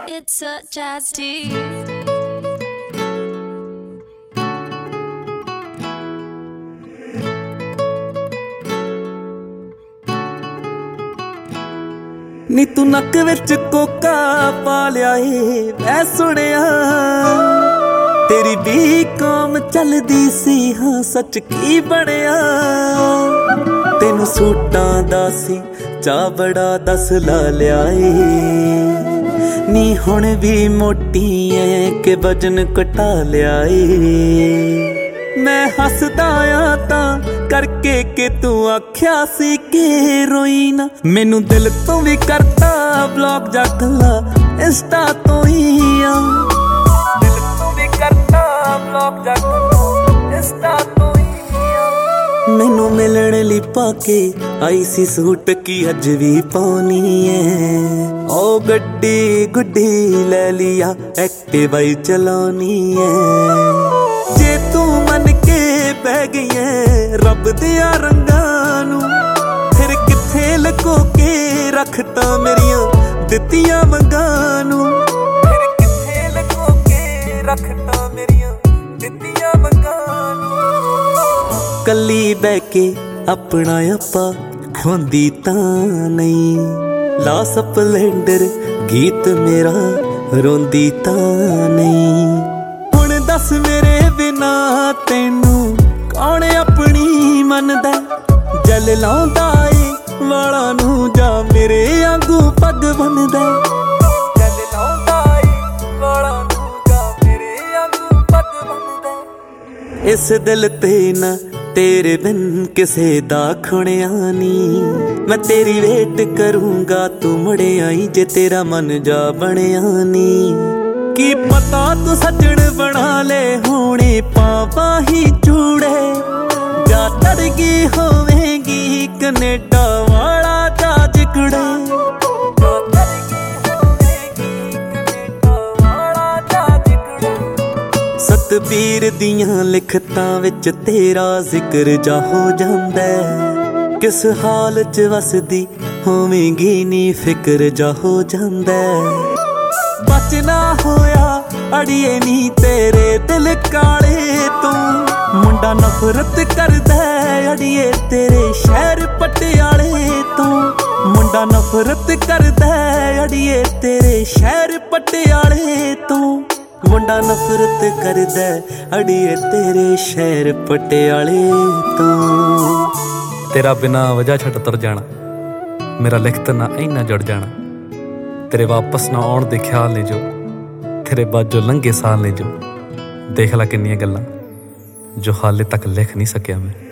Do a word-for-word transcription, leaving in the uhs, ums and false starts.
It's such as tea. ਨੀ ਤੂੰ ਨੱਕ ਵਿੱਚ ਕੋਕਾ ਪਾ ਲਿਆ ਏ ਮੈਂ ਸੁਣਿਆ ਤੇਰੀ ਵੀ ਕੌਮ ਚੱਲਦੀ ਸੀ ਹਾਂ ਸੱਚ ਕੀ ਬਣਿਆ ਤੈਨੂੰ ਸੂਟਾਂ ਦਾ ਸੀ ਚਾਹ ਬੜਾ ਦੱਸ ਲਾ ਲਿਆ ਏ ਨੀ ਹੁਣ ਵੀ ਮੋਟੀ ਐ ਕਿ ਵਜਨ ਘਟਾ ਲਿਆ ਏ ਮੈਂ ਹੱਸਦਾ ਆ ਤਾਂ ਕਰਕੇ ਕਿ ਤੂੰ ਆਖਿਆ ਸੀ ਕਿ ਰੋਈ ਨਾ ਮੈਨੂੰ ਦਿਲ ਤੋਂ ਵੀ ਕਰਤਾ ਬਲੌਕ ਜਾ ਕੱਲਾ ਇੰਸਟਾ ਤੋਂ ਹੀ ਆ ਦਿਲ ਤੋਂ ਵੀ ਕਰਤਾ ਬਲੌਕ ਜਾ ਕੱਲਾ ਇੰਸਟਾ ਤੋਂ ਹੀ ਆ ਮੈਨੂੰ ਮਿਲਣ ਲਈ ਪਾ ਕੇ ਆਈ ਸੀ ਸੂਟ ਕੀ ਅੱਜ ਵੀ ਪਾਉਣੀ ਐ ਓ ਗੱਡੀ ਗੁੱਡੀ ਲੈ ਲਿਆ ਐਕਟਿਵਾ ਹੀ ਚਲਾਉਣੀ ਐ ਜੇ ਤੂੰ ਮੰਨ ਕੇ ਬਹਿ ਗਈ ਐ ਰੱਬ ਦਿਆਂ ਰੰਗਾਂ ਨੂੰ ਫਿਰ ਕਿੱਥੇ ਲਕੋ ਕੇ ਰੱਖਤਾ ਮੇਰੀਆਂ ਦਿੱਤੀਆਂ ਮੰਗਾਂ ਨੂੰ ਫਿਰ ਕਿੱਥੇ ਲਕੋ ਕੇ ਰੱਖਤਾ ਮੇਰੀਆਂ ਦਿੱਤੀਆਂ ਮੰਗਾਂ ਨੂੰ ਕੱਲੀ ਬਹਿ ਕੇ ਆਪਣਾ ਆਪਾ ਖੋਂਦੀ ਤਾਂ ਨਹੀਂ ਲਾ ਸਪਲੈਂਡਰ ਗੀਤ ਮੇਰਾ ਰੋਂਦੀ ਤਾਂ ਨਹੀਂ ਹੁਣ ਦੱਸ ਮੇਰੇ ਬਿਨਾ ਤੈਨੂੰ ਕੌਣ ਆਪਣੀ ਮੰਨਦਾ ਜਲ ਲਾਉਂਦਾ ਏ ਵਾਲਾਂ ਨੂੰ ਜਾਂ ਮੇਰੇ ਆਂਗੂ ਪੱਗ ਬੰਨਦਾ ਜਲ ਲਾਉਂਦਾ ਏ ਵਾਲਾਂ ਨੂੰ ਜਾਂ ਮੇਰੇ ਆਂਗੂ ਪੱਗ ਬੰਨਦਾ ਇਸ ਦਿਲ ਤੇ ਨਾ ਤੇਰੇ ਬਿਨ ਕਿਸੇ ਦਾ ਖੁਣਿਆ ਨੀ ਮੈਂ ਤੇਰੀ ਵੇਟ ਕਰੂੰਗਾ ਤੂੰ ਮੁੜ ਆਈ ਜੇ ਤੇਰਾ ਮਨ ਜਾ ਬਣਿਆ ਨੀ ਕੀ ਪਤਾ ਤੂੰ ਸੱਜਣ ਬਣਾ ਲੈ ਹੋਣੇ ਪਾਵਾਂ ਹੀ ਚੂੜੇ ਜਾਂ ਤੜ ਗਈ ਹੋਵੇਂਗੀ ਕਨੇਡਾ ਵਾਲਾ ਜਾਜ ਕੁੜੇ ਸਤਬੀਰ ਦੀਆਂ ਲਿਖਤਾਂ ਵਿੱਚ ਤੇਰਾ ਜ਼ਿਕਰ ਜਾ ਹੋ ਜਾਂਦਾ ਕਿਸ ਹਾਲ ਚ ਵਸਦੀ ਹੋਵੇਂਗੀ ਨੀ ਫਿਕਰ ਜਾ ਹੋ ਜਾਂਦਾ ਬਚਨਾ ਹੋਇਆ ਅੜੀਏ ਨੀ ਤੇਰੇ ਦਿਲ ਕਾਲੇ ਤੋਂ ਮੁੰਡਾ ਨਫ਼ਰਤ ਕਰਦਾ ਅੜੀਏ ਤੇਰੇ ਸ਼ਹਿਰ ਪਟਿਆਲੇ ਤੋਂ ਮੁੰਡਾ ਨਫ਼ਰਤ ਕਰਦਾ ਅੜੀਏ ਤੇਰੇ ਸ਼ਹਿਰ ਪਟਿਆਲੇ ਤੋਂ ਮੁੰਡਾ ਨਫ਼ਰਤ ਕਰਦਾ ਅੜੀਏ ਤੇਰੇ ਸ਼ਹਿਰ ਪਟਿਆਲੇ ਤੋਂ ਤੇਰਾ ਬਿਨਾ ਵਜ੍ਹਾ ਛੱਡ ਤੁਰ ਜਾਣਾ ਮੇਰਾ ਲਿਖਤ ਨਾ ਇੰਨਾ ਜੁੜ ਜਾਣਾ ਤੇਰੇ ਵਾਪਸ ਨਾ ਆਉਣ ਦੇ ਖਿਆਲ ਨੇ ਜੋ ਤੇਰੇ ਬਾਝੋਂ ਲੰਘੇ ਸਾਲ ਨੇ ਜੋ ਦੇਖ ਲੈ ਕਿੰਨੀਆਂ ਗੱਲਾਂ ਜੋ ਹਾਲੇ ਤੱਕ ਲਿਖ ਨਹੀਂ ਸਕਿਆ ਮੈਂ